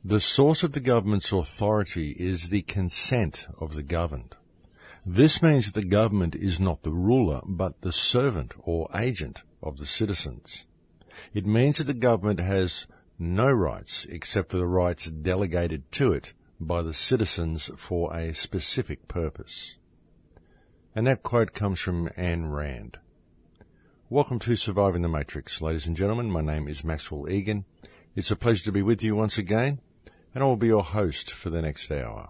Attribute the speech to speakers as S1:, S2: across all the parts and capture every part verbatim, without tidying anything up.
S1: The source of the government's authority is the consent of the governed. This means that the government is not the ruler, but the servant or agent of the citizens. It means that the government has no rights except for the rights delegated to it by the citizens for a specific purpose. And that quote comes from Ayn Rand. Welcome to Surviving the Matrix, ladies and gentlemen. My name is Maxwell Egan. It's a pleasure to be with you once again, and I will be your host for the next hour.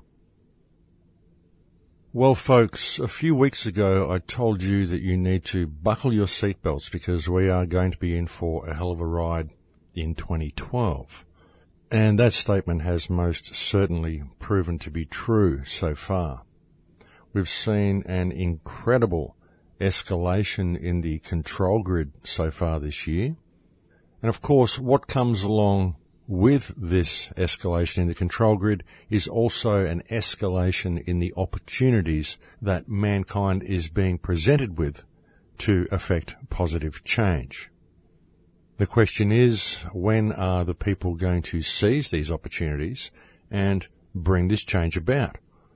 S1: Well, folks, a few weeks ago I told you that you need to buckle your seatbelts because we are going to be in for a hell of a ride in twenty twelve. And that statement has most certainly proven to be true so far. We've seen an incredible escalation in the control grid so far this year. And of course, what comes along with this escalation in the control grid is also an escalation in the opportunities that mankind is being presented with to effect positive change. The question is, when are the people going to seize these opportunities and bring this change about?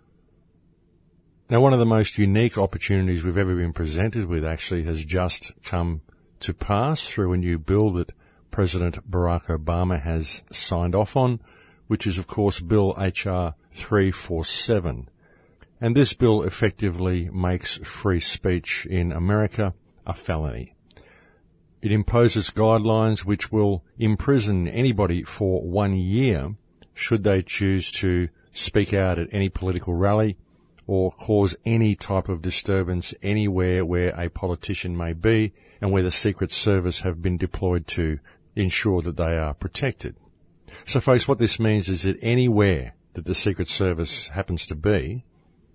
S1: Now, one of the most unique opportunities we've ever been presented with actually has just come to pass through a new bill that President Barack Obama has signed off on, which is, of course, Bill H R three forty-seven. And this bill effectively makes free speech in America a felony. It imposes guidelines which will imprison anybody for one year should they choose to speak out at any political rally or cause any type of disturbance anywhere where a politician may be and where the Secret Service have been deployed to ensure that they are protected. So, folks, what this means is that anywhere that the Secret Service happens to be,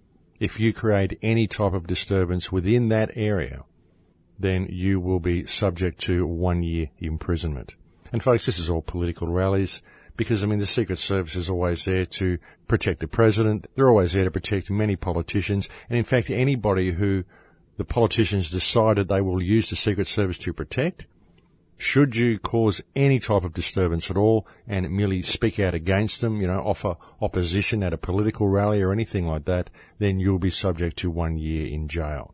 S1: if you create any type of disturbance within that area, then you will be subject to one year imprisonment. And, folks, this is all political rallies because, I mean, the Secret Service is always there to protect the president. They're always there to protect many politicians. And, in fact, anybody who the politicians decided they will use the Secret Service to protect, should you cause any type of disturbance at all and merely speak out against them, you know, offer opposition at a political rally or anything like that, then you'll be subject to one year in jail.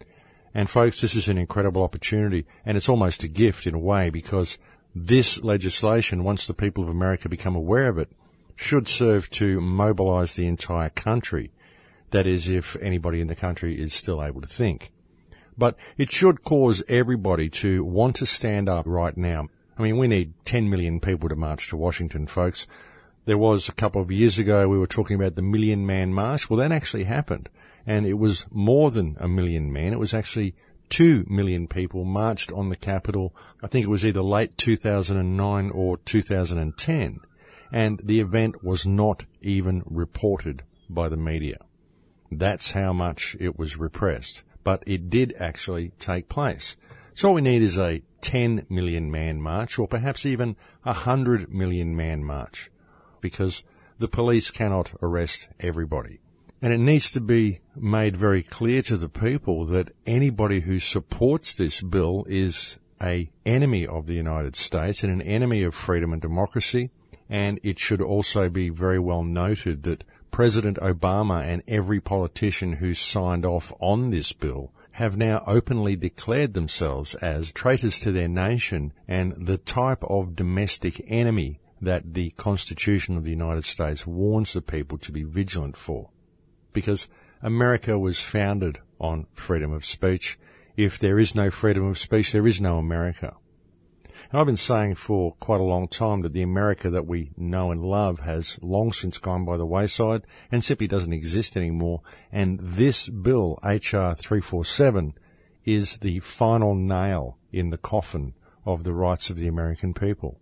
S1: And folks, this is an incredible opportunity, and it's almost a gift in a way because this legislation, once the people of America become aware of it, should serve to mobilize the entire country. That is, if anybody in the country is still able to think. But it should cause everybody to want to stand up right now. I mean, we need ten million people to march to Washington, folks. There was a couple of years ago, we were talking about the Million Man March. Well, that actually happened. And it was more than a million men. It was actually two million people marched on the Capitol. I think it was either late two thousand nine or two thousand ten. And the event was not even reported by the media. That's how much it was repressed. But it did actually take place. So all we need is a ten million man march or perhaps even a one hundred million man march because the police cannot arrest everybody. And it needs to be made very clear to the people that anybody who supports this bill is an enemy of the United States and an enemy of freedom and democracy. And it should also be very well noted that President Obama and every politician who signed off on this bill have now openly declared themselves as traitors to their nation and the type of domestic enemy that the Constitution of the United States warns the people to be vigilant for. Because America was founded on freedom of speech. If there is no freedom of speech, there is no America. And I've been saying for quite a long time that the America that we know and love has long since gone by the wayside and simply doesn't exist anymore. And this bill, H R three forty-seven, is the final nail in the coffin of the rights of the American people.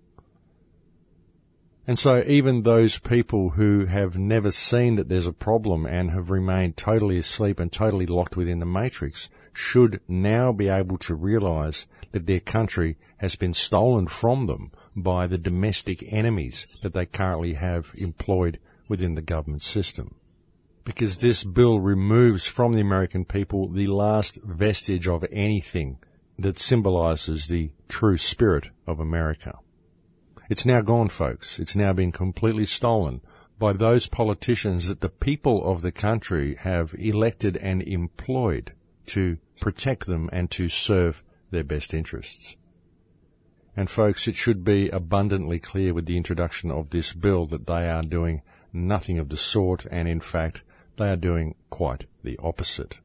S1: And so even those people who have never seen that there's a problem and have remained totally asleep and totally locked within the matrix should now be able to realize that their country has been stolen from them by the domestic enemies that they currently have employed within the government system. Because this bill removes from the American people the last vestige of anything that symbolizes the true spirit of America. It's now gone, folks. It's now been completely stolen by those politicians that the people of the country have elected and employed to protect them and to serve their best interests. And folks, it should be abundantly clear with the introduction of this bill that they are doing nothing of the sort, and in fact, they are doing quite the opposite.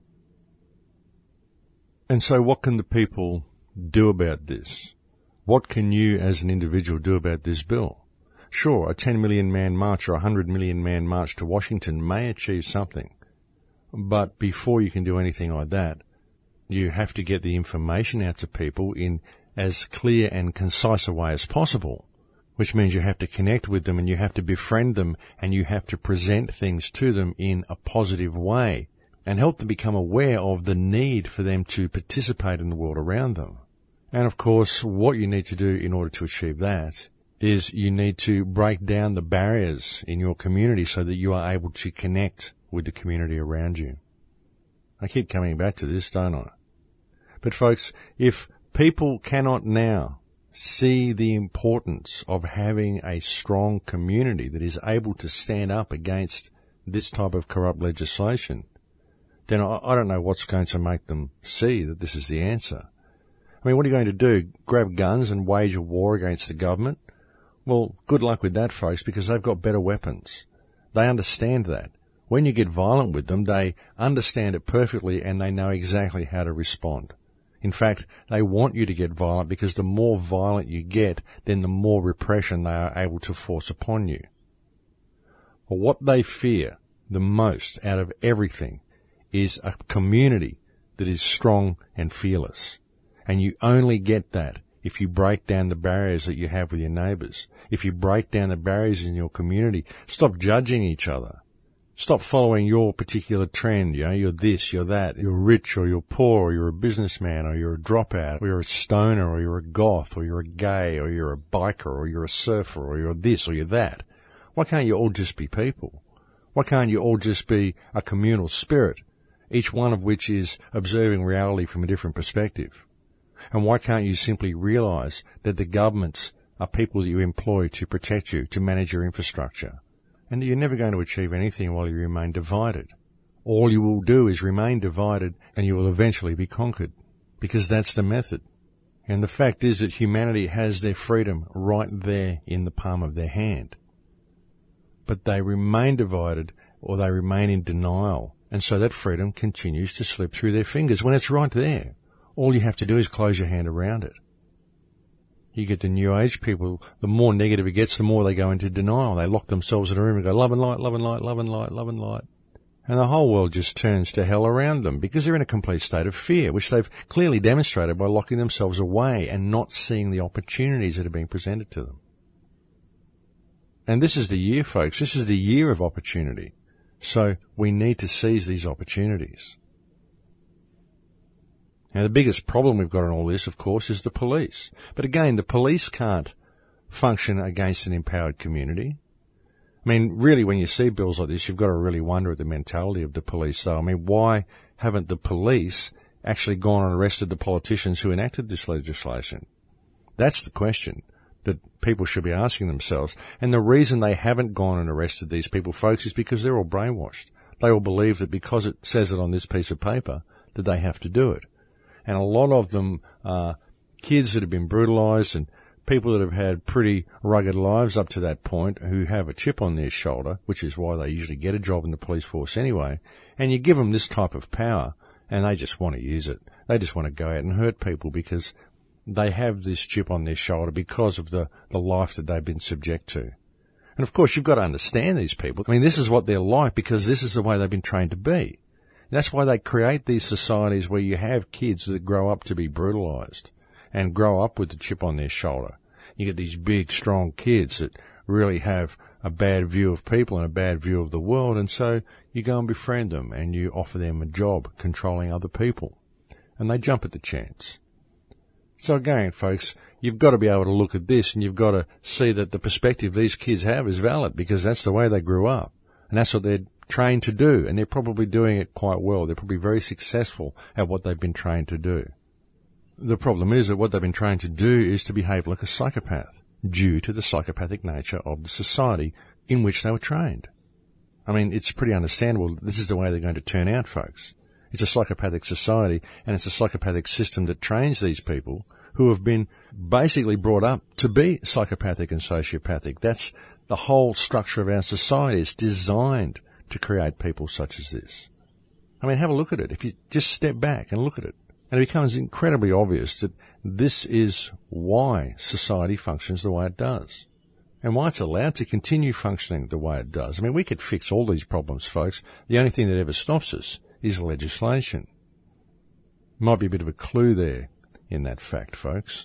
S1: And so what can the people do about this? What can you as an individual do about this bill? Sure, a ten million man march or a one hundred million man march to Washington may achieve something. But before you can do anything like that, you have to get the information out to people in as clear and concise a way as possible, which means you have to connect with them and you have to befriend them and you have to present things to them in a positive way and help them become aware of the need for them to participate in the world around them. And of course, what you need to do in order to achieve that is you need to break down the barriers in your community so that you are able to connect with the community around you. I keep coming back to this, don't I? But folks, if people cannot now see the importance of having a strong community that is able to stand up against this type of corrupt legislation, then I, I don't know what's going to make them see that this is the answer. I mean, what are you going to do? Grab guns and wage a war against the government? Well, good luck with that, folks, because they've got better weapons. They understand that. When you get violent with them, they understand it perfectly and they know exactly how to respond. In fact, they want you to get violent because the more violent you get, then the more repression they are able to force upon you. Well, what they fear the most out of everything is a community that is strong and fearless. And you only get that if you break down the barriers that you have with your neighbours. If you break down the barriers in your community, stop judging each other. Stop following your particular trend. You know, you're this, you're that. You're rich or you're poor, or you're a businessman, or you're a dropout, or you're a stoner, or you're a goth, or you're a gay, or you're a biker, or you're a surfer, or you're this, or you're that. Why can't you all just be people? Why can't you all just be a communal spirit, each one of which is observing reality from a different perspective? And why can't you simply realise that the governments are people that you employ to protect you, to manage your infrastructure? And you're never going to achieve anything while you remain divided. All you will do is remain divided and you will eventually be conquered, because that's the method. And the fact is that humanity has their freedom right there in the palm of their hand. But they remain divided or they remain in denial, and so that freedom continues to slip through their fingers when it's right there. All you have to do is close your hand around it. You get the New Age people, the more negative it gets, the more they go into denial. They lock themselves in a room and go, love and light, love and light, love and light, love and light. And the whole world just turns to hell around them because they're in a complete state of fear, which they've clearly demonstrated by locking themselves away and not seeing the opportunities that are being presented to them. And this is the year, folks. This is the year of opportunity. So we need to seize these opportunities. Now, the biggest problem we've got in all this, of course, is the police. But again, the police can't function against an empowered community. I mean, really, when you see bills like this, you've got to really wonder at the mentality of the police, though. I mean, why haven't the police actually gone and arrested the politicians who enacted this legislation? That's the question that people should be asking themselves. And the reason they haven't gone and arrested these people, folks, is because they're all brainwashed. They all believe that because it says it on this piece of paper, that they have to do it. And a lot of them are kids that have been brutalised and people that have had pretty rugged lives up to that point who have a chip on their shoulder, which is why they usually get a job in the police force anyway. And you give them this type of power and they just want to use it. They just want to go out and hurt people because they have this chip on their shoulder because of the, the life that they've been subject to. And of course, you've got to understand these people. I mean, this is what they're like because this is the way they've been trained to be. That's why they create these societies where you have kids that grow up to be brutalised and grow up with the chip on their shoulder. You get these big, strong kids that really have a bad view of people and a bad view of the world, and so you go and befriend them and you offer them a job controlling other people, and they jump at the chance. So again, folks, you've got to be able to look at this and you've got to see that the perspective these kids have is valid because that's the way they grew up, and that's what they're trained to do, and they're probably doing it quite well. They're probably very successful at what they've been trained to do. The problem is that what they've been trained to do is to behave like a psychopath. due to the psychopathic nature of the society in which they were trained. I mean, it's pretty understandable. This is the way they're going to turn out, folks. It's a psychopathic society, and it's a psychopathic system that trains these people who have been basically brought up to be psychopathic and sociopathic. That's the whole structure of our society. It's designed to create people such as this. I mean, have a look at it. If you just step back and look at it, and it becomes incredibly obvious that this is why society functions the way it does, and why it's allowed to continue functioning the way it does. I mean, we could fix all these problems, folks. The only thing that ever stops us is legislation. Might be a bit of a clue there in that fact, folks.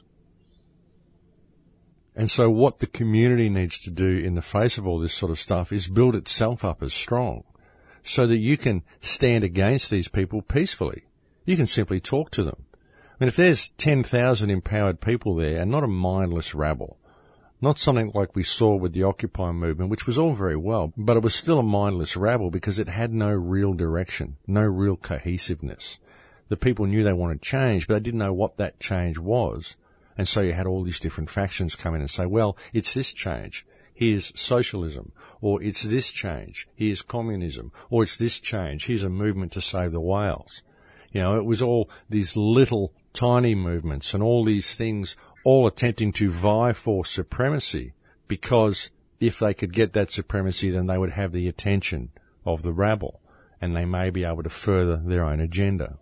S1: And so what the community needs to do in the face of all this sort of stuff is build itself up as strong so that you can stand against these people peacefully. You can simply talk to them. I mean, if there's ten thousand empowered people there and not a mindless rabble, not something like we saw with the Occupy movement, which was all very well, but it was still a mindless rabble because it had no real direction, no real cohesiveness. The people knew they wanted change, but they didn't know what that change was. And so you had all these different factions come in and say, well, it's this change. Here's socialism. Or it's this change. Here's communism. Or it's this change. Here's a movement to save the whales. You know, it was all these little tiny movements and all these things all attempting to vie for supremacy, because if they could get that supremacy, then they would have the attention of the rabble, and they may be able to further their own agenda.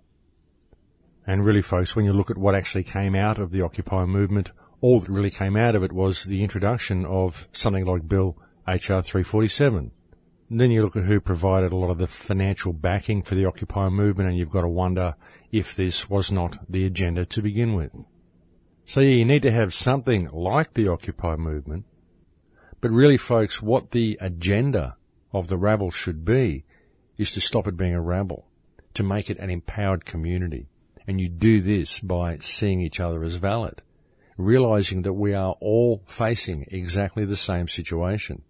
S1: And really, folks, when you look at what actually came out of the Occupy movement, all that really came out of it was the introduction of something like Bill H R three forty-seven. And then you look at who provided a lot of the financial backing for the Occupy movement, and you've got to wonder if this was not the agenda to begin with. So yeah, you need to have something like the Occupy movement, but really, folks, what the agenda of the rabble should be is to stop it being a rabble, to make it an empowered community. And you do this by seeing each other as valid, realizing that we are all facing exactly the same situation.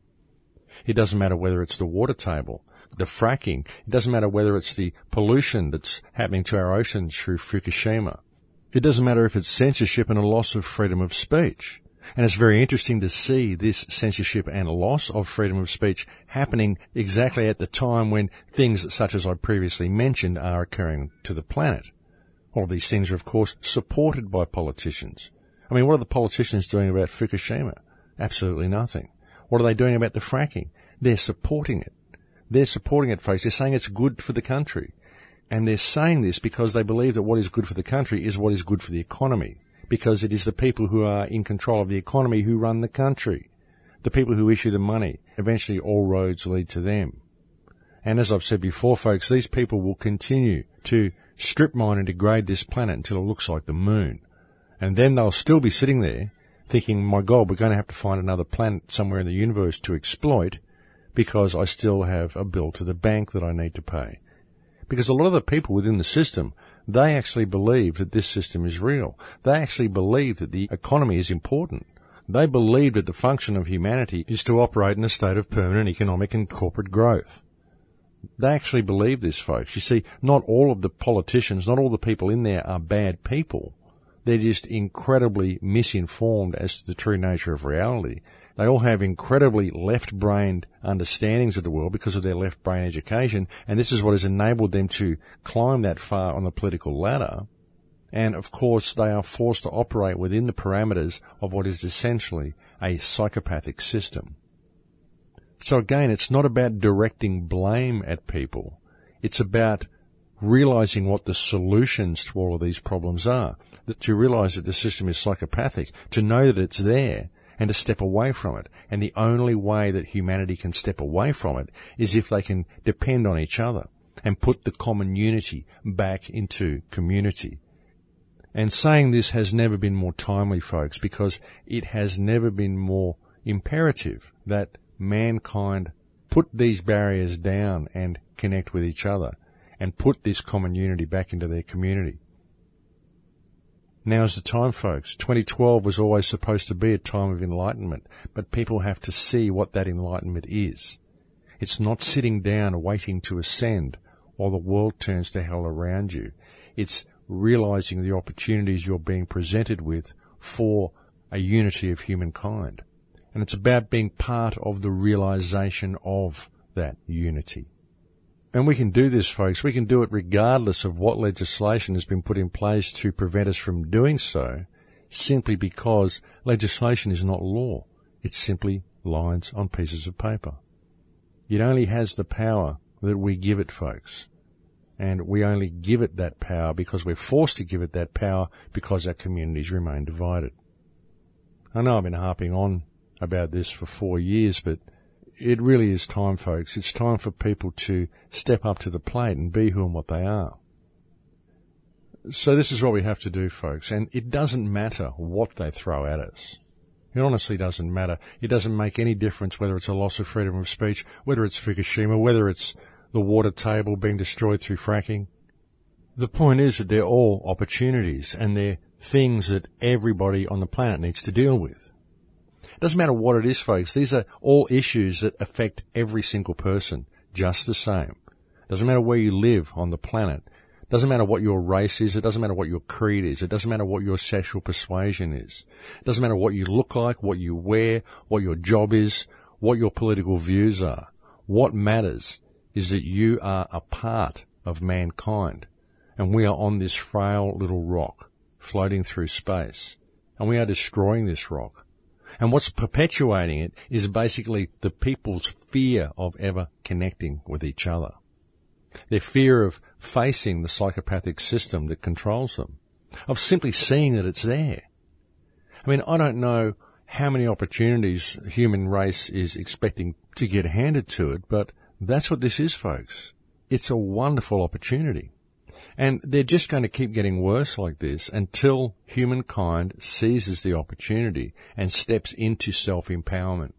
S1: It doesn't matter whether it's the water table, the fracking, it doesn't matter whether it's the pollution that's happening to our oceans through Fukushima. It doesn't matter if it's censorship and a loss of freedom of speech. And it's very interesting to see this censorship and loss of freedom of speech happening exactly at the time when things such as I previously mentioned are occurring to the planet. All of these things are, of course, supported by politicians. I mean, what are the politicians doing about Fukushima? Absolutely nothing. What are they doing about the fracking? They're supporting it. They're supporting it, folks. They're saying it's good for the country. And they're saying this because they believe that what is good for the country is what is good for the economy, because it is the people who are in control of the economy who run the country, the people who issue the money. Eventually, all roads lead to them. And as I've said before, folks, these people will continue to strip mine and degrade this planet until it looks like the moon. And then they'll still be sitting there thinking, my God, we're going to have to find another planet somewhere in the universe to exploit because I still have a bill to the bank that I need to pay. Because a lot of the people within the system, they actually believe that this system is real. They actually believe that the economy is important. They believe that the function of humanity is to operate in a state of permanent economic and corporate growth. They actually believe this, folks. You see, not all of the politicians, not all the people in there are bad people. They're just incredibly misinformed as to the true nature of reality. They all have incredibly left-brained understandings of the world because of their left-brain education, and this is what has enabled them to climb that far on the political ladder. And, of course, they are forced to operate within the parameters of what is essentially a psychopathic system. So, again, it's not about directing blame at people. It's about realizing what the solutions to all of these problems are, that to realize that the system is psychopathic, to know that it's there, and to step away from it. And the only way that humanity can step away from it is if they can depend on each other and put the common unity back into community. And saying this has never been more timely, folks, because it has never been more imperative that mankind put these barriers down and connect with each other and put this common unity back into their community. Now's the time, folks. twenty twelve was always supposed to be a time of enlightenment, but people have to see what that enlightenment is. It's not sitting down waiting to ascend while the world turns to hell around you. It's realizing the opportunities you're being presented with for a unity of humankind. And it's about being part of the realization of that unity. And we can do this, folks. We can do it regardless of what legislation has been put in place to prevent us from doing so, simply because legislation is not law. It's simply lines on pieces of paper. It only has the power that we give it, folks. And we only give it that power because we're forced to give it that power because our communities remain divided. I know I've been harping on about this for four years, but it really is time, folks. It's time for people to step up to the plate and be who and what they are. So this is what we have to do, folks. And it doesn't matter what they throw at us. It honestly doesn't matter. It doesn't make any difference whether it's a loss of freedom of speech, whether it's Fukushima, whether it's the water table being destroyed through fracking. The point is that they're all opportunities, and they're things that everybody on the planet needs to deal with. It doesn't matter what it is, folks. These are all issues that affect every single person just the same. It doesn't matter where you live on the planet. It doesn't matter what your race is. It doesn't matter what your creed is. It doesn't matter what your sexual persuasion is. It doesn't matter what you look like, what you wear, what your job is, what your political views are. What matters is that you are a part of mankind, and we are on this frail little rock floating through space, and we are destroying this rock. And what's perpetuating it is basically the people's fear of ever connecting with each other. Their fear of facing the psychopathic system that controls them, of simply seeing that it's there. I mean, I don't know how many opportunities the human race is expecting to get handed to it, but that's what this is, folks. It's a wonderful opportunity. And they're just going to keep getting worse like this until humankind seizes the opportunity and steps into self-empowerment.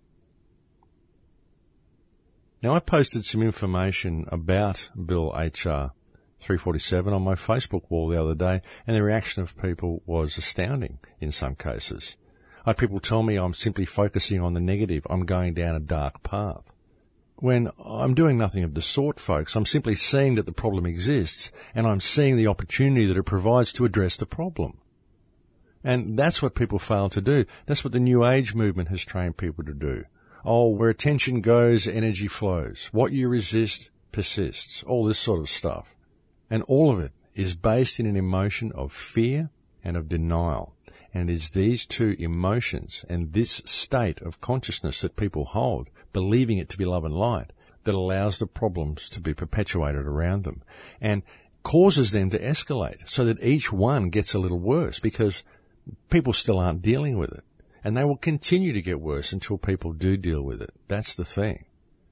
S1: Now, I posted some information about Bill H R three forty-seven on my Facebook wall the other day, and the reaction of people was astounding in some cases. I had people tell me I'm simply focusing on the negative, I'm going down a dark path. When I'm doing nothing of the sort, folks. I'm simply seeing that the problem exists, and I'm seeing the opportunity that it provides to address the problem. And that's what people fail to do. That's what the New Age movement has trained people to do. Oh, where attention goes, energy flows. What you resist persists. All this sort of stuff. And all of it is based in an emotion of fear and of denial. And it is these two emotions and this state of consciousness that people hold, believing it to be love and light, that allows the problems to be perpetuated around them and causes them to escalate so that each one gets a little worse because people still aren't dealing with it. And they will continue to get worse until people do deal with it. That's the thing.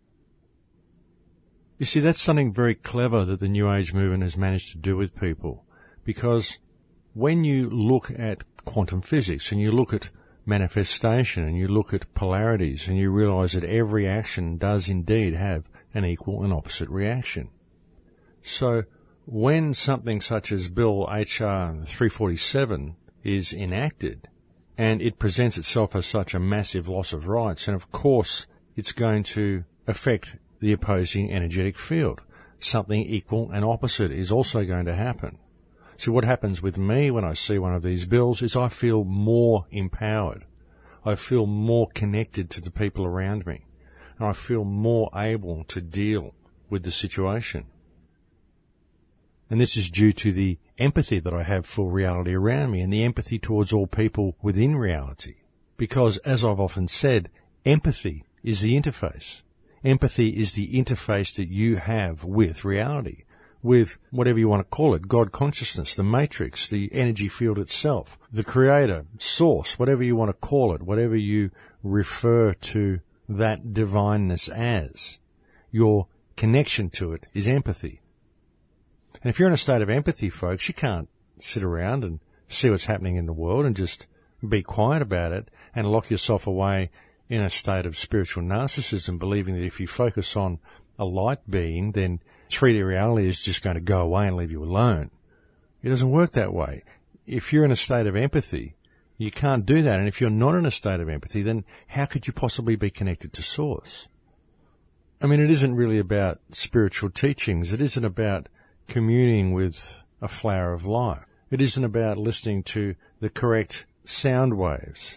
S1: You see, that's something very clever that the New Age movement has managed to do with people, because when you look at quantum physics and you look at manifestation and you look at polarities and you realize that every action does indeed have an equal and opposite reaction. So when something such as Bill H R three forty-seven is enacted and it presents itself as such a massive loss of rights, and of course it's going to affect the opposing energetic field. Something equal and opposite is also going to happen. So what happens with me when I see one of these bills is I feel more empowered. I feel more connected to the people around me. And I feel more able to deal with the situation. And this is due to the empathy that I have for reality around me and the empathy towards all people within reality. Because, as I've often said, empathy is the interface. Empathy is the interface that you have with reality, with whatever you want to call it, God consciousness, the matrix, the energy field itself, the creator, source, whatever you want to call it, whatever you refer to that divineness as. Your connection to it is empathy. And if you're in a state of empathy, folks, you can't sit around and see what's happening in the world and just be quiet about it and lock yourself away in a state of spiritual narcissism, believing that if you focus on a light being, then three D reality is just going to go away and leave you alone. It doesn't work that way. If you're in a state of empathy, you can't do that. And if you're not in a state of empathy, then how could you possibly be connected to Source? I mean, it isn't really about spiritual teachings. It isn't about communing with a flower of life. It isn't about listening to the correct sound waves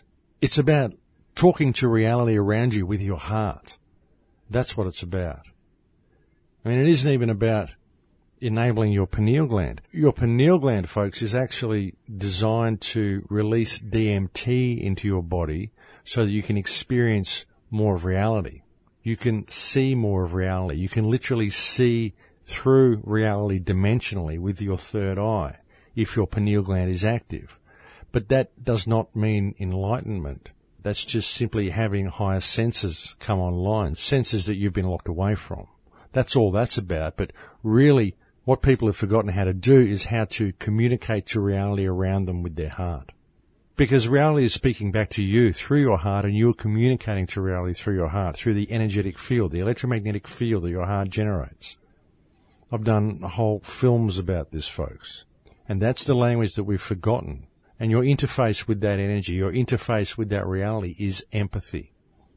S1: It's about talking to reality around you with your heart. That's what it's about. I mean, it isn't even about enabling your pineal gland. Your pineal gland, folks, is actually designed to release D M T into your body so that you can experience more of reality. You can see more of reality. You can literally see through reality dimensionally with your third eye if your pineal gland is active. But that does not mean enlightenment. That's just simply having higher senses come online, senses that you've been locked away from. That's all that's about. But really, what people have forgotten how to do is how to communicate to reality around them with their heart. Because reality is speaking back to you through your heart, and you're communicating to reality through your heart, through the energetic field, the electromagnetic field that your heart generates. I've done whole films about this, folks. And that's the language that we've forgotten. And your interface with that energy, your interface with that reality is empathy.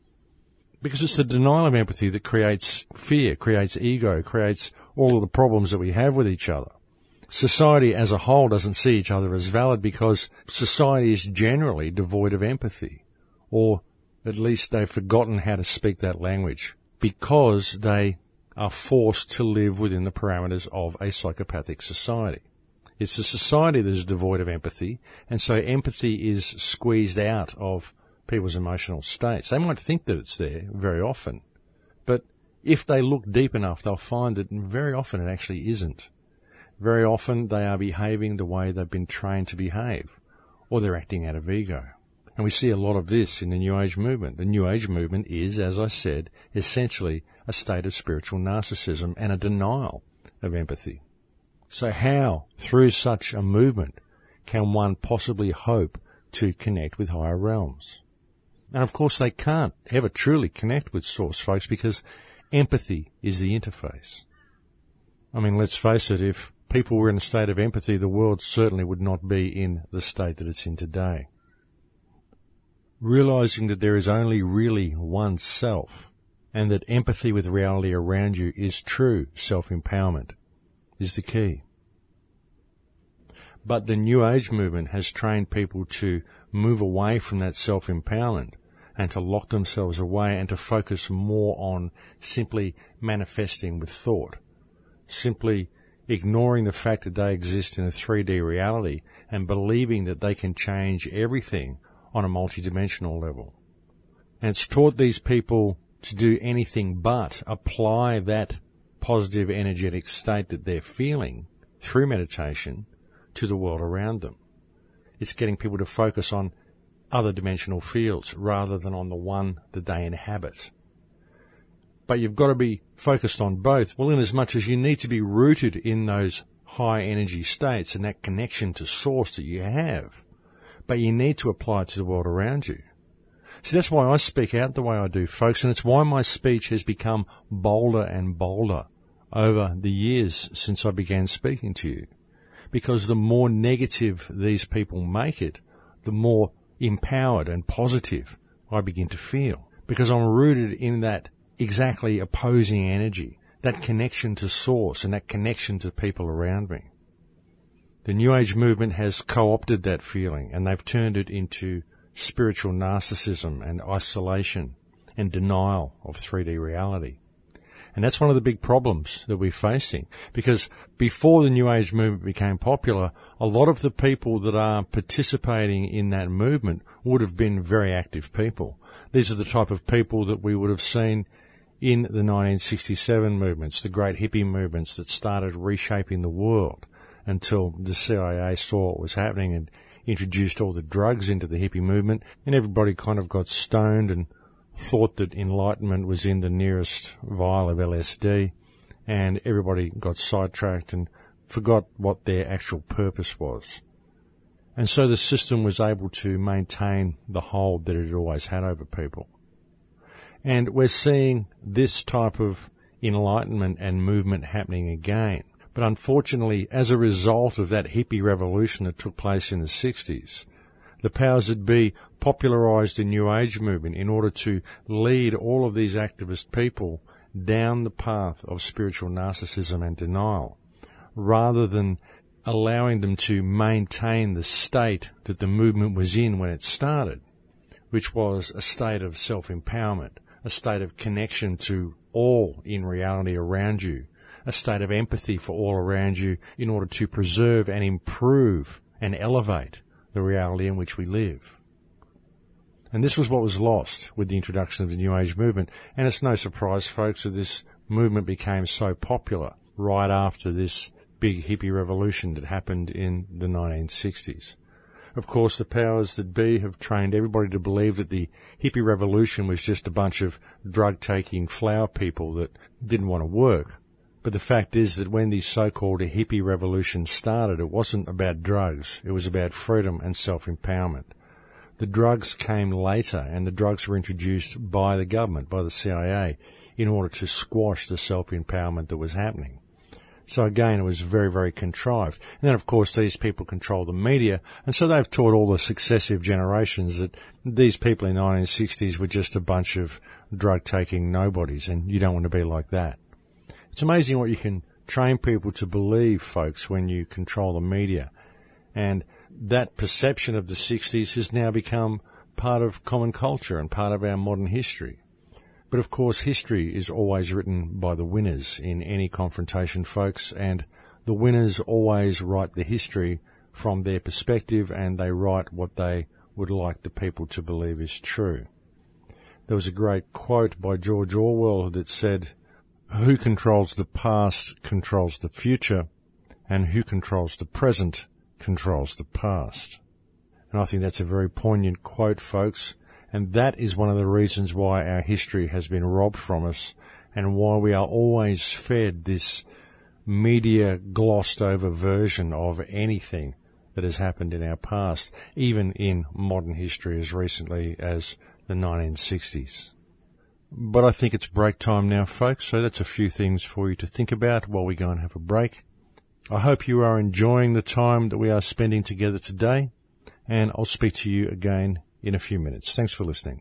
S1: Because it's the denial of empathy that creates fear, creates ego, creates all of the problems that we have with each other. Society as a whole doesn't see each other as valid because society is generally devoid of empathy. Or at least they've forgotten how to speak that language because they are forced to live within the parameters of a psychopathic society. It's a society that is devoid of empathy, and so empathy is squeezed out of people's emotional states. They might think that it's there very often, but if they look deep enough, they'll find that very often it actually isn't. Very often they are behaving the way they've been trained to behave, or they're acting out of ego. And we see a lot of this in the New Age movement. The New Age movement is, as I said, essentially a state of spiritual narcissism and a denial of empathy. So how, through such a movement, can one possibly hope to connect with higher realms? And of course they can't ever truly connect with Source, folks, because empathy is the interface. I mean, let's face it, if people were in a state of empathy, the world certainly would not be in the state that it's in today. Realizing that there is only really one self, and that empathy with reality around you is true self-empowerment, is the key. But the New Age movement has trained people to move away from that self-empowerment and to lock themselves away and to focus more on simply manifesting with thought, simply ignoring the fact that they exist in a three D reality and believing that they can change everything on a multidimensional level. And it's taught these people to do anything but apply that positive energetic state that they're feeling through meditation to the world around them. It's getting people to focus on other dimensional fields rather than on the one that they inhabit. But you've got to be focused on both, well, in as much as you need to be rooted in those high energy states and that connection to Source that you have. But you need to apply it to the world around you. See, that's why I speak out the way I do, folks, and it's why my speech has become bolder and bolder over the years since I began speaking to you. Because the more negative these people make it, the more empowered and positive I begin to feel. Because I'm rooted in that exactly opposing energy, that connection to Source and that connection to people around me. The New Age movement has co-opted that feeling, and they've turned it into spiritual narcissism and isolation and denial of three D reality. And that's one of the big problems that we're facing, because before the New Age movement became popular, a lot of the people that are participating in that movement would have been very active people. These are the type of people that we would have seen in the nineteen sixty-seven movements, the great hippie movements that started reshaping the world until the C I A saw what was happening and introduced all the drugs into the hippie movement, and everybody kind of got stoned and thought that enlightenment was in the nearest vial of L S D, and everybody got sidetracked and forgot what their actual purpose was. And so the system was able to maintain the hold that it had always had over people. And we're seeing this type of enlightenment and movement happening again. But unfortunately, as a result of that hippie revolution that took place in the sixties, the powers that be popularized the New Age movement in order to lead all of these activist people down the path of spiritual narcissism and denial, rather than allowing them to maintain the state that the movement was in when it started, which was a state of self-empowerment, a state of connection to all in reality around you, a state of empathy for all around you in order to preserve and improve and elevate the reality in which we live. And this was what was lost with the introduction of the New Age movement. And it's no surprise, folks, that this movement became so popular right after this big hippie revolution that happened in the nineteen sixties. Of course, the powers that be have trained everybody to believe that the hippie revolution was just a bunch of drug-taking flower people that didn't want to work. But the fact is that when the so-called hippie revolution started, it wasn't about drugs. It was about freedom and self-empowerment. The drugs came later, and the drugs were introduced by the government, by the C I A, in order to squash the self-empowerment that was happening. So again, it was very, very contrived. And then, of course, these people control the media, and so they've taught all the successive generations that these people in the nineteen sixties were just a bunch of drug-taking nobodies, and you don't want to be like that. It's amazing what you can train people to believe, folks, when you control the media. And that perception of the sixties has now become part of common culture and part of our modern history. But of course, history is always written by the winners in any confrontation, folks, and the winners always write the history from their perspective, and they write what they would like the people to believe is true. There was a great quote by George Orwell that said, "Who controls the past controls the future, and who controls the present controls the past." And I think that's a very poignant quote, folks. And that is one of the reasons why our history has been robbed from us, and why we are always fed this media glossed over version of anything that has happened in our past, even in modern history as recently as the nineteen sixties. But I think it's break time now, folks, so that's a few things for you to think about while we go and have a break. I hope you are enjoying the time that we are spending together today, and I'll speak to you again in a few minutes. Thanks for listening.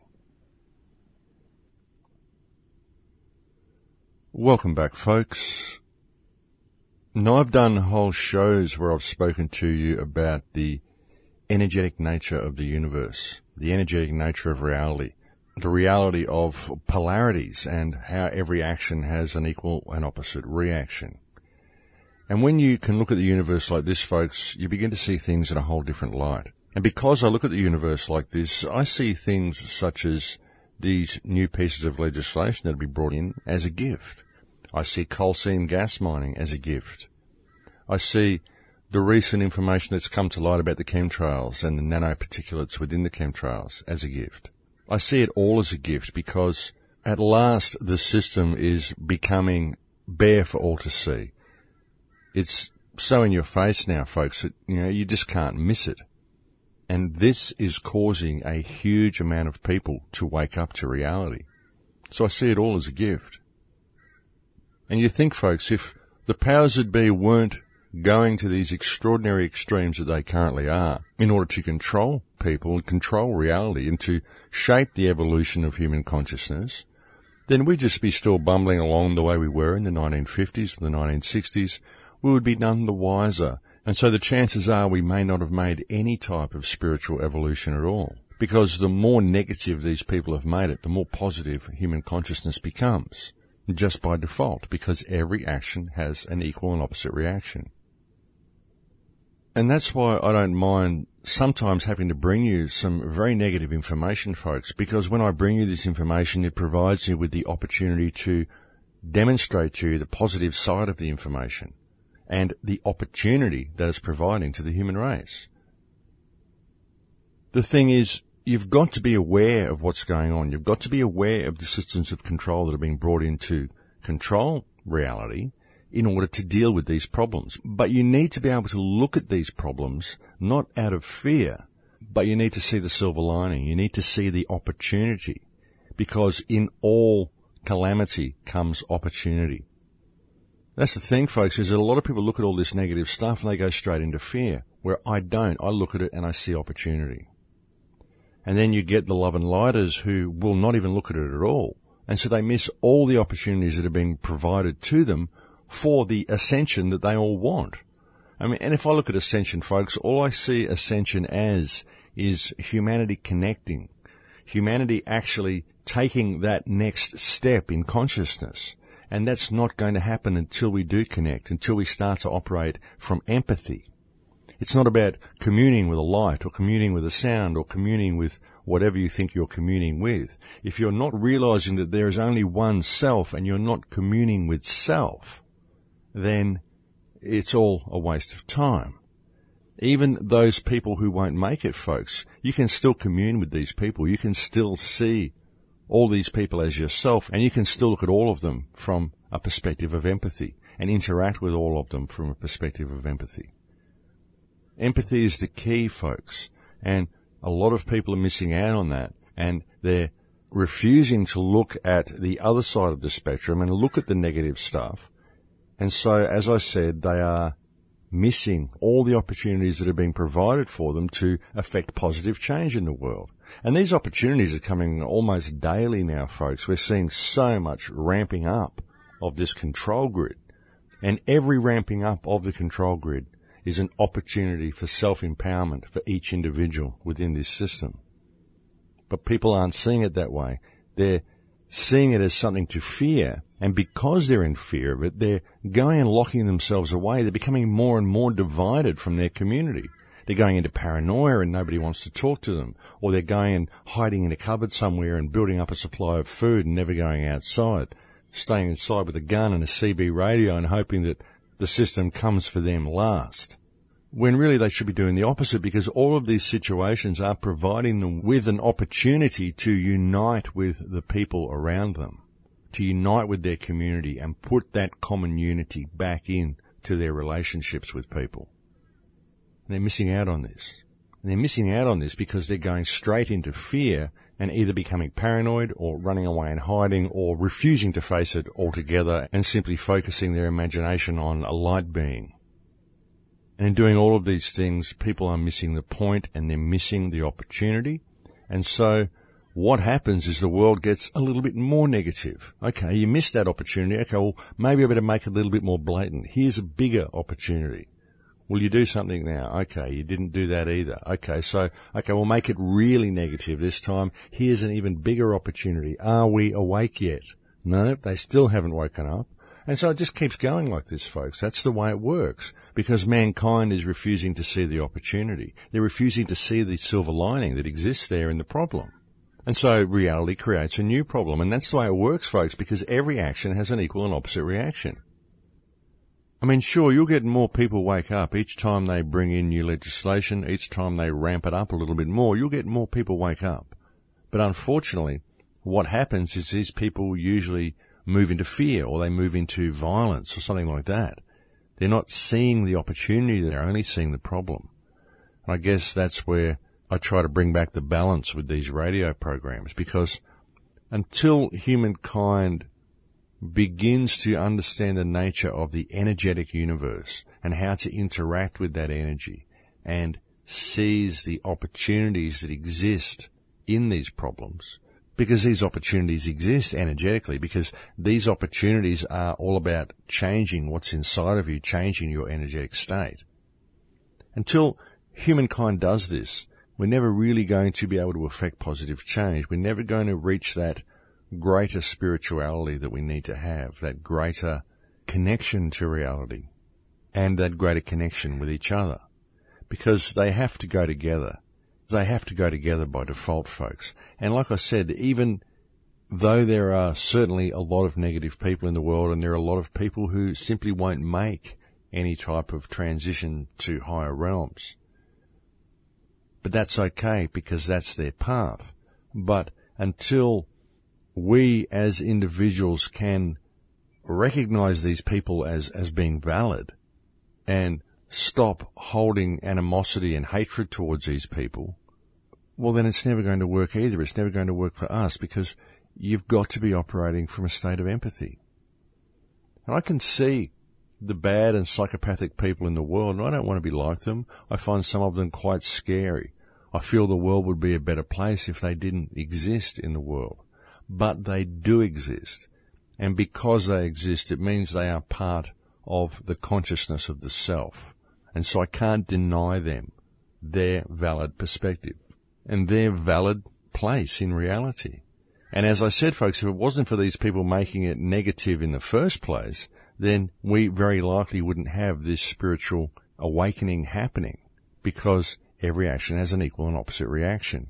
S1: Welcome back, folks. Now, I've done whole shows where I've spoken to you about the energetic nature of the universe, the energetic nature of reality, the reality of polarities, and how every action has an equal and opposite reaction. And when you can look at the universe like this, folks, you begin to see things in a whole different light. And because I look at the universe like this, I see things such as these new pieces of legislation that will be brought in as a gift. I see coal seam gas mining as a gift. I see the recent information that's come to light about the chemtrails and the nanoparticulates within the chemtrails as a gift. I see it all as a gift because at last the system is becoming bare for all to see. It's so in your face now, folks, that you know you just can't miss it. And this is causing a huge amount of people to wake up to reality. So I see it all as a gift. And you think, folks, if the powers that be weren't going to these extraordinary extremes that they currently are in order to control people and control reality and to shape the evolution of human consciousness, then we'd just be still bumbling along the way we were in the nineteen fifties and the nineteen sixties. We would be none the wiser. And so the chances are we may not have made any type of spiritual evolution at all. Because the more negative these people have made it, the more positive human consciousness becomes. Just by default, because every action has an equal and opposite reaction. And that's why I don't mind sometimes having to bring you some very negative information, folks, because when I bring you this information, it provides you with the opportunity to demonstrate to you the positive side of the information and the opportunity that it's providing to the human race. The thing is, you've got to be aware of what's going on. You've got to be aware of the systems of control that are being brought in to control reality in order to deal with these problems. But you need to be able to look at these problems not out of fear, but you need to see the silver lining. You need to see the opportunity, because in all calamity comes opportunity. That's the thing, folks, is that a lot of people look at all this negative stuff and they go straight into fear, where I don't. I look at it and I see opportunity. And then you get the love and lighters who will not even look at it at all. And so they miss all the opportunities that are being provided to them for the ascension that they all want. I mean, and if I look at ascension, folks, all I see ascension as is humanity connecting, humanity actually taking that next step in consciousness. And that's not going to happen until we do connect, until we start to operate from empathy. It's not about communing with a light or communing with a sound or communing with whatever you think you're communing with. If you're not realizing that there is only one self and you're not communing with self, then it's all a waste of time. Even those people who won't make it, folks, you can still commune with these people. You can still see all these people as yourself, and you can still look at all of them from a perspective of empathy and interact with all of them from a perspective of empathy. Empathy is the key, folks, and a lot of people are missing out on that, and they're refusing to look at the other side of the spectrum and look at the negative stuff. And so, as I said, they are missing all the opportunities that are being provided for them to affect positive change in the world. And these opportunities are coming almost daily now, folks. We're seeing so much ramping up of this control grid. And every ramping up of the control grid is an opportunity for self-empowerment for each individual within this system. But people aren't seeing it that way. They're seeing it as something to fear. And because they're in fear of it, they're going and locking themselves away. They're becoming more and more divided from their community. They're going into paranoia and nobody wants to talk to them. Or they're going and hiding in a cupboard somewhere and building up a supply of food and never going outside, staying inside with a gun and a C B radio and hoping that the system comes for them last. When really they should be doing the opposite, because all of these situations are providing them with an opportunity to unite with the people around them, to unite with their community and put that common unity back in to their relationships with people. And they're missing out on this. And they're missing out on this because they're going straight into fear and either becoming paranoid or running away and hiding or refusing to face it altogether and simply focusing their imagination on a light being. And in doing all of these things, people are missing the point and they're missing the opportunity. And so what happens is the world gets a little bit more negative. Okay, you missed that opportunity. Okay, well, maybe I better make it a little bit more blatant. Here's a bigger opportunity. Will you do something now? Okay, you didn't do that either. Okay, so, okay, we'll make it really negative this time. Here's an even bigger opportunity. Are we awake yet? No, they still haven't woken up. And so it just keeps going like this, folks. That's the way it works, because mankind is refusing to see the opportunity. They're refusing to see the silver lining that exists there in the problem. And so reality creates a new problem. And that's the way it works, folks, because every action has an equal and opposite reaction. I mean, sure, you'll get more people wake up each time they bring in new legislation, each time they ramp it up a little bit more, you'll get more people wake up. But unfortunately, what happens is these people usually move into fear or they move into violence or something like that. They're not seeing the opportunity, they're only seeing the problem. And I guess that's where I try to bring back the balance with these radio programs, because until humankind begins to understand the nature of the energetic universe and how to interact with that energy and sees the opportunities that exist in these problems, because these opportunities exist energetically, because these opportunities are all about changing what's inside of you, changing your energetic state. Until humankind does this, we're never really going to be able to affect positive change. We're never going to reach that greater spirituality that we need to have, that greater connection to reality and that greater connection with each other, because they have to go together. They have to go together by default, folks. And like I said, even though there are certainly a lot of negative people in the world and there are a lot of people who simply won't make any type of transition to higher realms, but that's okay because that's their path. But until we as individuals can recognize these people as, as being valid and stop holding animosity and hatred towards these people, well, then it's never going to work either. It's never going to work for us, because you've got to be operating from a state of empathy. And I can see the bad and psychopathic people in the world, and I don't want to be like them. I find some of them quite scary. I feel the world would be a better place if they didn't exist in the world. But they do exist. And because they exist, it means they are part of the consciousness of the self. And so I can't deny them their valid perspective. And their valid place in reality. And as I said, folks, if it wasn't for these people making it negative in the first place, then we very likely wouldn't have this spiritual awakening happening, because every action has an equal and opposite reaction.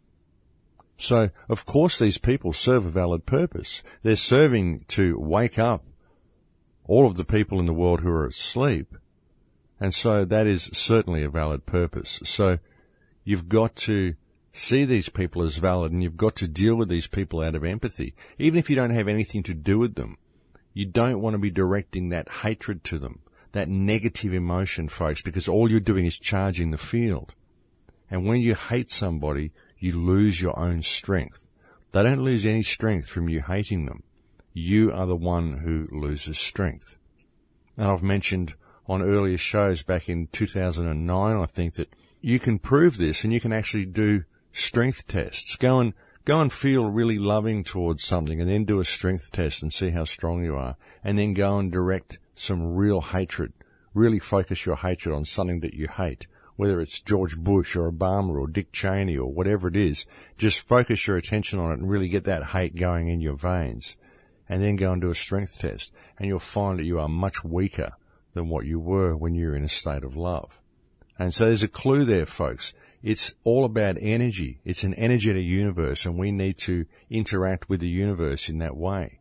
S1: So, of course, these people serve a valid purpose. They're serving to wake up all of the people in the world who are asleep. And so that is certainly a valid purpose. So you've got to see these people as valid, and you've got to deal with these people out of empathy. Even if you don't have anything to do with them, you don't want to be directing that hatred to them, that negative emotion, folks, because all you're doing is charging the field. And when you hate somebody, you lose your own strength. They don't lose any strength from you hating them. You are the one who loses strength. And I've mentioned on earlier shows back in two thousand nine, I think, that you can prove this, and you can actually do strength tests. Go and go and feel really loving towards something, and then do a strength test and see how strong you are. And then go and direct some real hatred. Really focus your hatred on something that you hate, whether it's George Bush or Obama or Dick Cheney or whatever it is. Just focus your attention on it and really get that hate going in your veins. And then go and do a strength test, and you'll find that you are much weaker than what you were when you were in a state of love. And so there's a clue there, folks. It's all about energy. It's an energetic universe, and we need to interact with the universe in that way.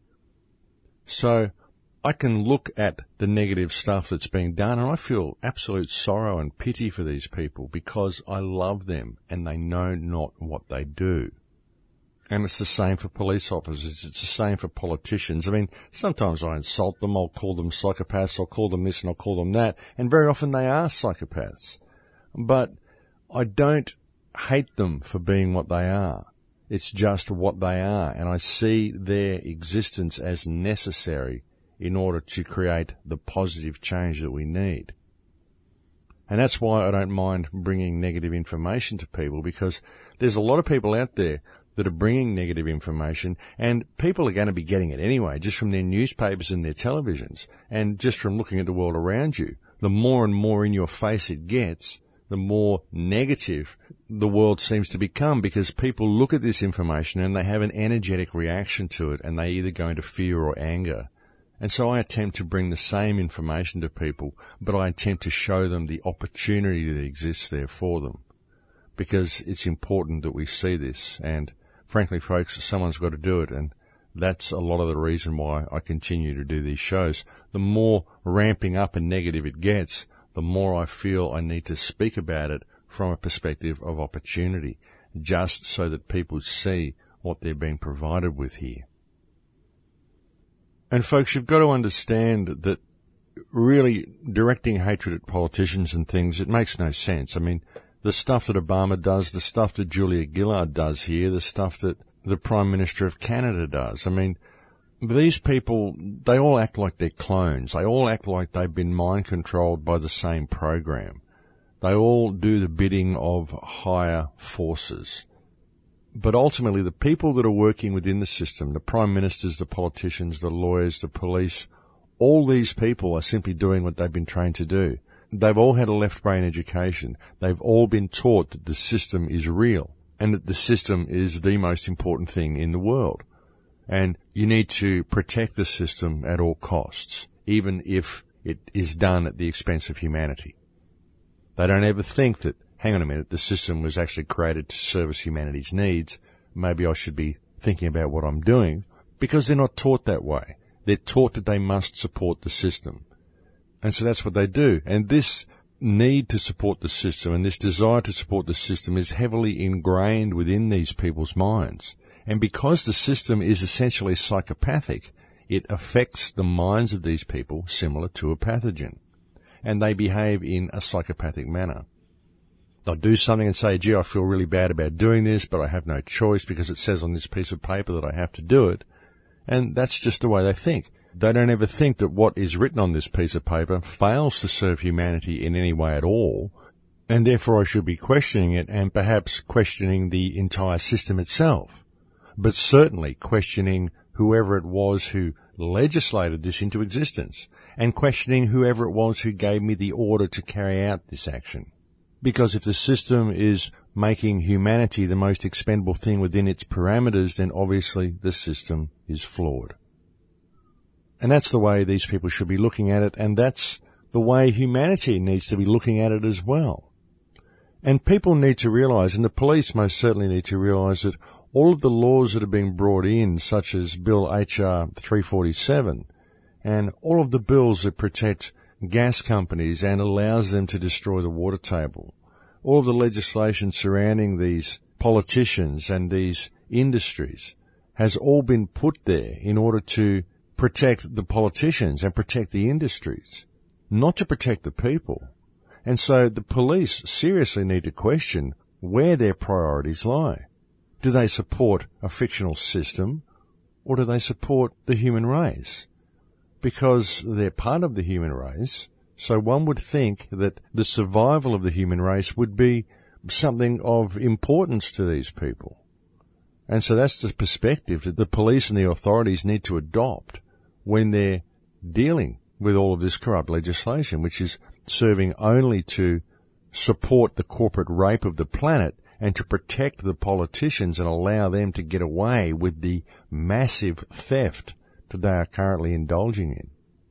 S1: So I can look at the negative stuff that's being done, and I feel absolute sorrow and pity for these people, because I love them and they know not what they do. And it's the same for police officers. It's the same for politicians. I mean, sometimes I insult them. I'll call them psychopaths. I'll call them this and I'll call them that. And very often they are psychopaths. But I don't hate them for being what they are. It's just what they are. And I see their existence as necessary in order to create the positive change that we need. And that's why I don't mind bringing negative information to people, because there's a lot of people out there that are bringing negative information, and people are going to be getting it anyway, just from their newspapers and their televisions, and just from looking at the world around you. The more and more in your face it gets, the more negative the world seems to become, because people look at this information and they have an energetic reaction to it, and they either go into fear or anger. And so I attempt to bring the same information to people, but I attempt to show them the opportunity that exists there for them, because it's important that we see this. And frankly, folks, someone's got to do it, and that's a lot of the reason why I continue to do these shows. The more ramping up and negative it gets, the more I feel I need to speak about it from a perspective of opportunity, just so that people see what they're being provided with here. And folks, you've got to understand that really directing hatred at politicians and things, it makes no sense. I mean, the stuff that Obama does, the stuff that Julia Gillard does here, the stuff that the Prime Minister of Canada does. I mean, these people, they all act like they're clones. They all act like they've been mind-controlled by the same program. They all do the bidding of higher forces. But ultimately, the people that are working within the system, the prime ministers, the politicians, the lawyers, the police, all these people are simply doing what they've been trained to do. They've all had a left-brain education. They've all been taught that the system is real and that the system is the most important thing in the world. And you need to protect the system at all costs, even if it is done at the expense of humanity. They don't ever think that, hang on a minute, the system was actually created to service humanity's needs. Maybe I should be thinking about what I'm doing, because they're not taught that way. They're taught that they must support the system. And so that's what they do. And this need to support the system and this desire to support the system is heavily ingrained within these people's minds. And because the system is essentially psychopathic, it affects the minds of these people similar to a pathogen. And they behave in a psychopathic manner. They'll do something and say, gee, I feel really bad about doing this, but I have no choice because it says on this piece of paper that I have to do it. And that's just the way they think. They don't ever think that what is written on this piece of paper fails to serve humanity in any way at all, and therefore I should be questioning it and perhaps questioning the entire system itself, but certainly questioning whoever it was who legislated this into existence, and questioning whoever it was who gave me the order to carry out this action. Because if the system is making humanity the most expendable thing within its parameters, then obviously the system is flawed. And that's the way these people should be looking at it, and that's the way humanity needs to be looking at it as well. And people need to realise, and the police most certainly need to realise, that all of the laws that have been brought in, such as Bill H R three forty-seven, and all of the bills that protect gas companies and allows them to destroy the water table, all of the legislation surrounding these politicians and these industries has all been put there in order to protect the politicians and protect the industries, not to protect the people. And so the police seriously need to question where their priorities lie. Do they support a fictional system, or do they support the human race? Because they're part of the human race, so one would think that the survival of the human race would be something of importance to these people. And so that's the perspective that the police and the authorities need to adopt when they're dealing with all of this corrupt legislation, which is serving only to support the corporate rape of the planet and to protect the politicians and allow them to get away with the massive theft that they are currently indulging in.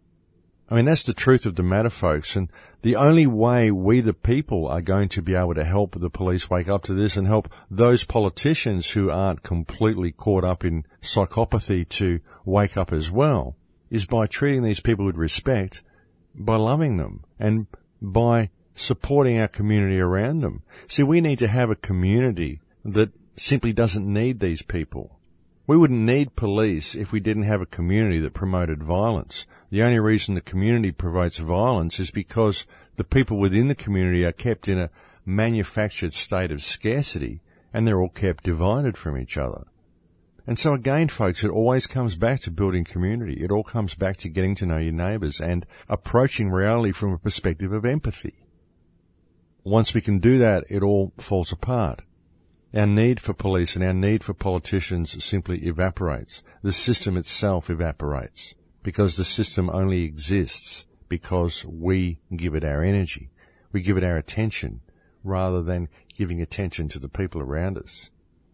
S1: I mean, that's the truth of the matter, folks, and the only way we the people are going to be able to help the police wake up to this and help those politicians who aren't completely caught up in psychopathy to wake up as well is by treating these people with respect, by loving them, and by supporting our community around them. See, we need to have a community that simply doesn't need these people. We wouldn't need police if we didn't have a community that promoted violence. The only reason the community promotes violence is because the people within the community are kept in a manufactured state of scarcity, and they're all kept divided from each other. And so again, folks, it always comes back to building community. It all comes back to getting to know your neighbours and approaching reality from a perspective of empathy. Once we can do that, it all falls apart. Our need for police and our need for politicians simply evaporates. The system itself evaporates because the system only exists because we give it our energy. We give it our attention rather than giving attention to the people around us.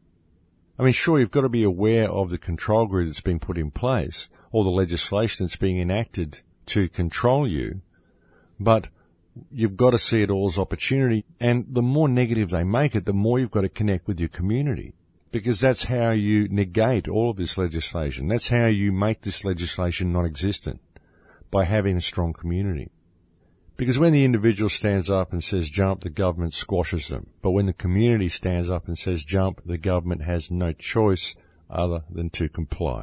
S1: I mean, sure, you've got to be aware of the control grid that's being put in place, or the legislation that's being enacted to control you, but you've got to see it all as opportunity, and the more negative they make it, the more you've got to connect with your community, because that's how you negate all of this legislation. That's how you make this legislation non-existent, by having a strong community. Because when the individual stands up and says jump, the government squashes them. But when the community stands up and says jump, the government has no choice other than to comply.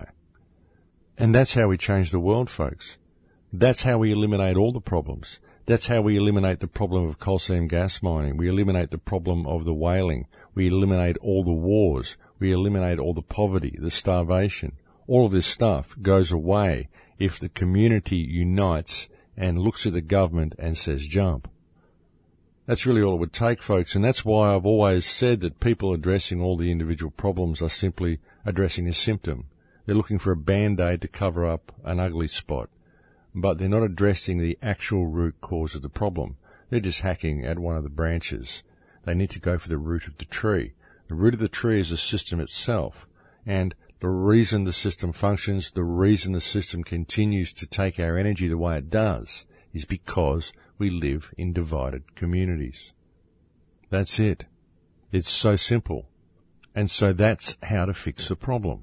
S1: And that's how we change the world, folks. That's how we eliminate all the problems. That's how we eliminate the problem of coal seam gas mining. We eliminate the problem of the whaling. We eliminate all the wars. We eliminate all the poverty, the starvation. All of this stuff goes away if the community unites and looks at the government and says jump. That's really all it would take, folks, and that's why I've always said that people addressing all the individual problems are simply addressing a symptom. They're looking for a band-aid to cover up an ugly spot, but they're not addressing the actual root cause of the problem. They're just hacking at one of the branches. They need to go for the root of the tree. The root of the tree is the system itself, and the reason the system functions, the reason the system continues to take our energy the way it does, is because we live in divided communities. That's it. It's so simple. And so that's how to fix the problem.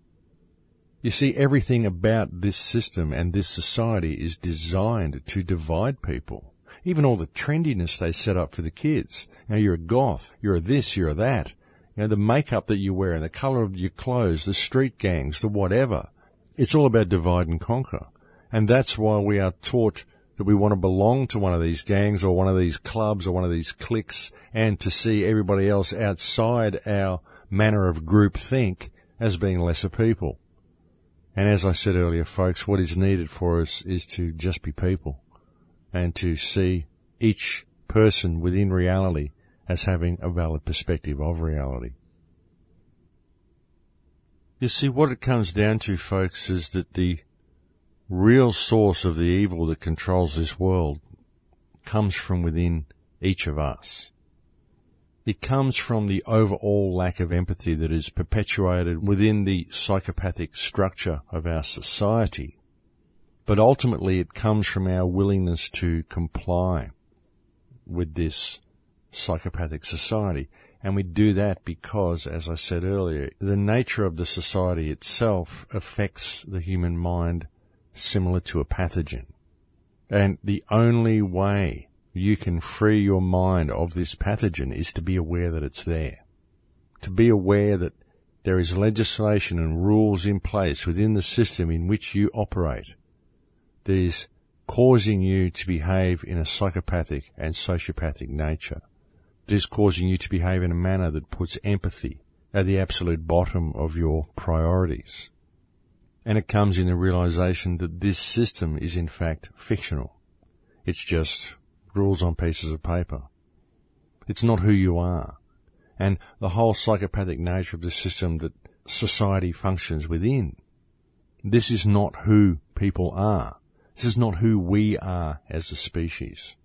S1: You see, everything about this system and this society is designed to divide people. Even all the trendiness they set up for the kids. You know, you're a goth, you're a this, you're a that. You know, the makeup that you wear and the colour of your clothes, the street gangs, the whatever. It's all about divide and conquer. And that's why we are taught that we want to belong to one of these gangs or one of these clubs or one of these cliques, and to see everybody else outside our manner of group think as being lesser people. And as I said earlier, folks, what is needed for us is to just be people and to see each person within reality as having a valid perspective of reality. You see, what it comes down to, folks, is that the real source of the evil that controls this world comes from within each of us. It comes from the overall lack of empathy that is perpetuated within the psychopathic structure of our society. But ultimately it comes from our willingness to comply with this psychopathic society. And we do that because, as I said earlier, the nature of the society itself affects the human mind similar to a pathogen. And the only way you can free your mind of this pathogen is to be aware that it's there. To be aware that there is legislation and rules in place within the system in which you operate that is causing you to behave in a psychopathic and sociopathic nature. It is causing you to behave in a manner that puts empathy at the absolute bottom of your priorities. And it comes in the realization that this system is in fact fictional. It's just rules on pieces of paper. It's not who you are. And the whole psychopathic nature of the system that society functions within, this is not who people are. This is not who we are as a species.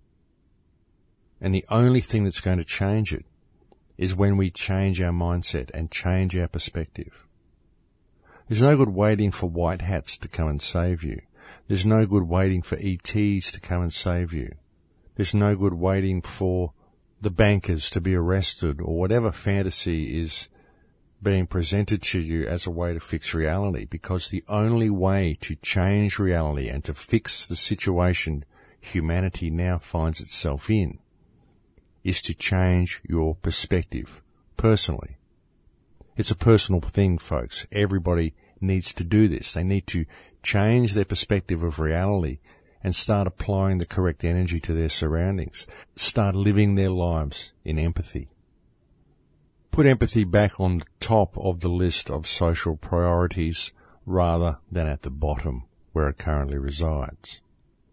S1: And the only thing that's going to change it is when we change our mindset and change our perspective. There's no good waiting for white hats to come and save you. There's no good waiting for E Ts to come and save you. There's no good waiting for the bankers to be arrested or whatever fantasy is being presented to you as a way to fix reality, because the only way to change reality and to fix the situation humanity now finds itself in is to change your perspective personally. It's a personal thing, folks. Everybody needs to do this. They need to change their perspective of reality and start applying the correct energy to their surroundings. Start living their lives in empathy. Put empathy back on the top of the list of social priorities rather than at the bottom where it currently resides.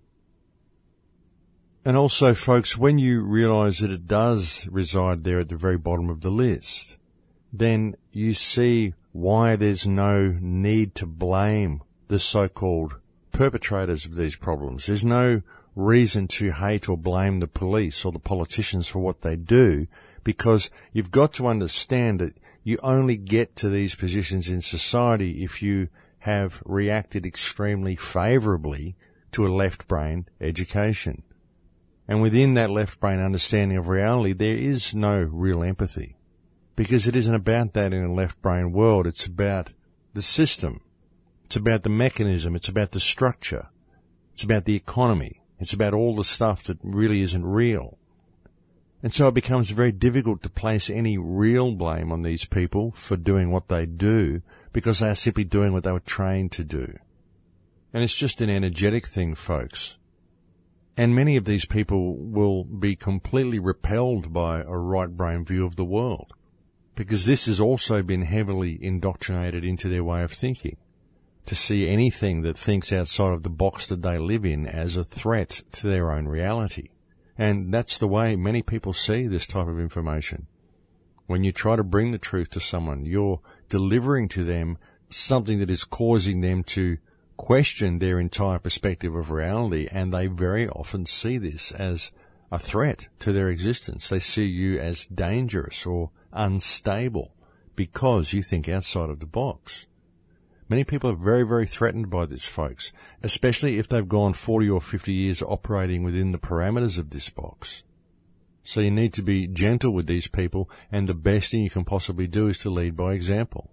S1: And also, folks, when you realize that it does reside there at the very bottom of the list, then you see why there's no need to blame the so-called perpetrators of these problems. There's no reason to hate or blame the police or the politicians for what they do, because you've got to understand that you only get to these positions in society if you have reacted extremely favourably to a left brain education. And within that left brain understanding of reality, there is no real empathy, because it isn't about that in a left brain world. It's about the system. It's about the mechanism. It's about the structure. It's about the economy. It's about all the stuff that really isn't real. And so it becomes very difficult to place any real blame on these people for doing what they do, because they are simply doing what they were trained to do. And it's just an energetic thing, folks. And many of these people will be completely repelled by a right brain view of the world, because this has also been heavily indoctrinated into their way of thinking, to see anything that thinks outside of the box that they live in as a threat to their own reality. And that's the way many people see this type of information. When you try to bring the truth to someone, you're delivering to them something that is causing them to question their entire perspective of reality, and they very often see this as a threat to their existence. They see you as dangerous or unstable because you think outside of the box. Many people are very, very threatened by this, folks, especially if they've gone forty or fifty years operating within the parameters of this box. So you need to be gentle with these people, and the best thing you can possibly do is to lead by example.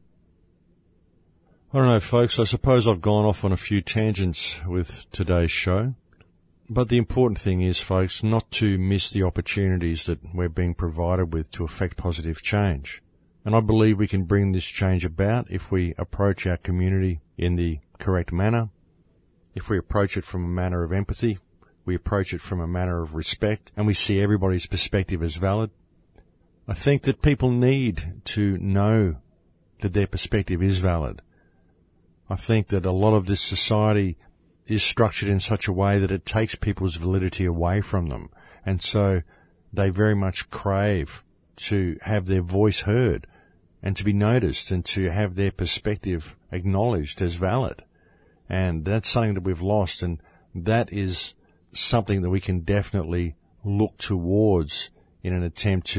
S1: I don't know, folks, I suppose I've gone off on a few tangents with today's show. But the important thing is, folks, not to miss the opportunities that we're being provided with to effect positive change. And I believe we can bring this change about if we approach our community in the correct manner, if we approach it from a manner of empathy, we approach it from a manner of respect, and we see everybody's perspective as valid. I think that people need to know that their perspective is valid. I think that a lot of this society is structured in such a way that it takes people's validity away from them, and so they very much crave to have their voice heard and to be noticed and to have their perspective acknowledged as valid. And that's something that we've lost, and that is something that we can definitely look towards in an attempt to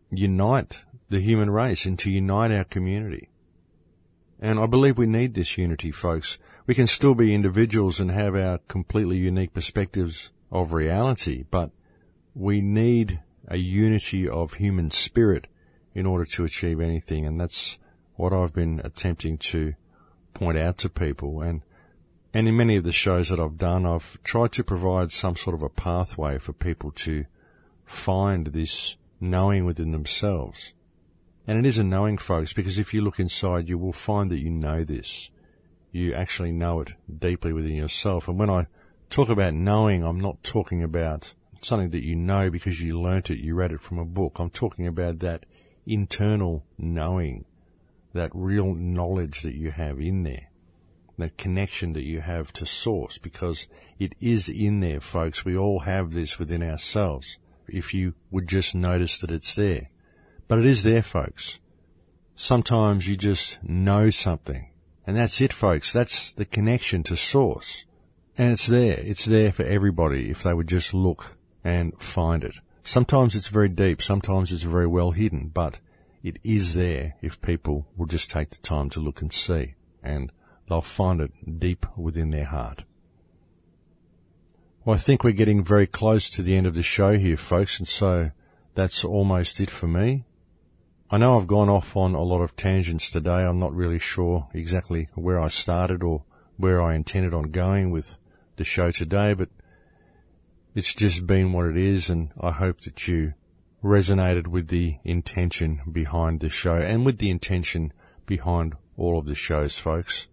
S1: unite the human race and to unite our community. And I believe we need this unity, folks. We can still be individuals and have our completely unique perspectives of reality, but we need a unity of human spirit in order to achieve anything, and that's what I've been attempting to point out to people. And and in many of the shows that I've done, I've tried to provide some sort of a pathway for people to find this knowing within themselves. And it is a knowing, folks, because if you look inside, you will find that you know this. You actually know it deeply within yourself. And when I talk about knowing, I'm not talking about something that you know because you learnt it, you read it from a book. I'm talking about that internal knowing, that real knowledge that you have in there, that connection that you have to source, because it is in there, folks. We all have this within ourselves, if you would just notice that it's there. But it is there, folks. Sometimes you just know something, and that's it, folks. That's the connection to source. And it's there. It's there for everybody if they would just look and find it. Sometimes it's very deep. Sometimes it's very well hidden, but it is there if people will just take the time to look and see, and they'll find it deep within their heart. Well, I think we're getting very close to the end of the show here, folks, and so that's almost it for me. I know I've gone off on a lot of tangents today. I'm not really sure exactly where I started or where I intended on going with the show today, but it's just been what it is, and I hope that you resonated with the intention behind the show and with the intention behind all of the shows, folks.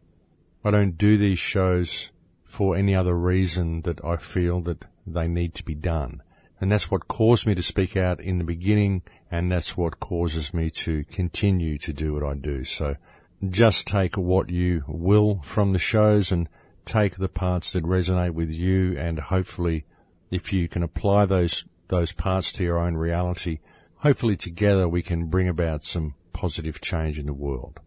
S1: I don't do these shows for any other reason that I feel that they need to be done. And that's what caused me to speak out in the beginning, and that's what causes me to continue to do what I do. So just take what you will from the shows and take the parts that resonate with you, and hopefully if you can apply those those parts to your own reality, hopefully together we can bring about some positive change in the world.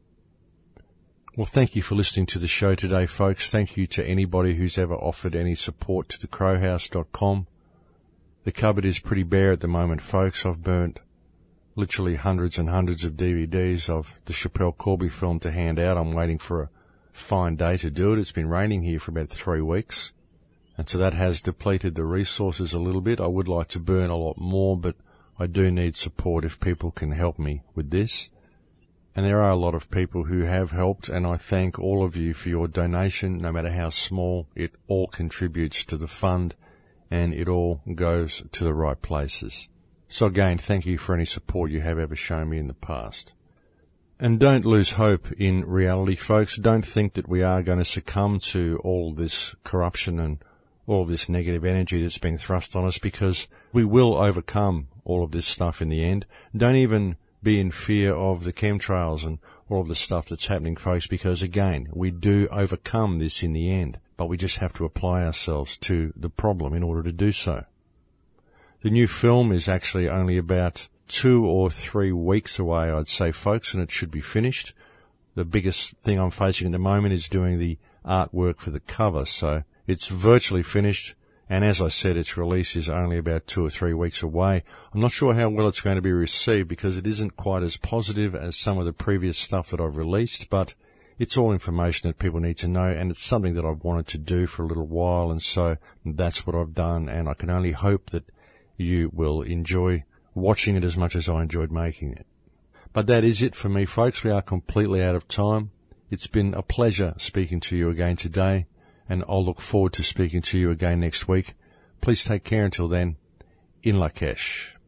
S1: Well, thank you for listening to the show today, folks. Thank you to anybody who's ever offered any support to the crow house dot com. The cupboard is pretty bare at the moment, folks. I've burnt literally hundreds and hundreds of D V Ds of the Schapelle Corby film to hand out. I'm waiting for a fine day to do it. It's been raining here for about three weeks, and so that has depleted the resources a little bit. I would like to burn a lot more, but I do need support if people can help me with this. And there are a lot of people who have helped, and I thank all of you for your donation, no matter how small. It all contributes to the fund, and it all goes to the right places. So again, thank you for any support you have ever shown me in the past. And don't lose hope in reality, folks. Don't think that we are going to succumb to all this corruption and all this negative energy that's being thrust on us, because we will overcome all of this stuff in the end. Don't even be in fear of the chemtrails and all of the stuff that's happening, folks, because again, we do overcome this in the end, but we just have to apply ourselves to the problem in order to do so. The new film is actually only about two or three weeks away, I'd say, folks, and it should be finished. The biggest thing I'm facing at the moment is doing the artwork for the cover, so it's virtually finished. And as I said, its release is only about two or three weeks away. I'm not sure how well it's going to be received because it isn't quite as positive as some of the previous stuff that I've released, but it's all information that people need to know, and it's something that I've wanted to do for a little while, and so that's what I've done, and I can only hope that you will enjoy watching it as much as I enjoyed making it. But that is it for me, folks. We are completely out of time. It's been a pleasure speaking to you again today, and I'll look forward to speaking to you again next week. Please take care until then. In Lakesh.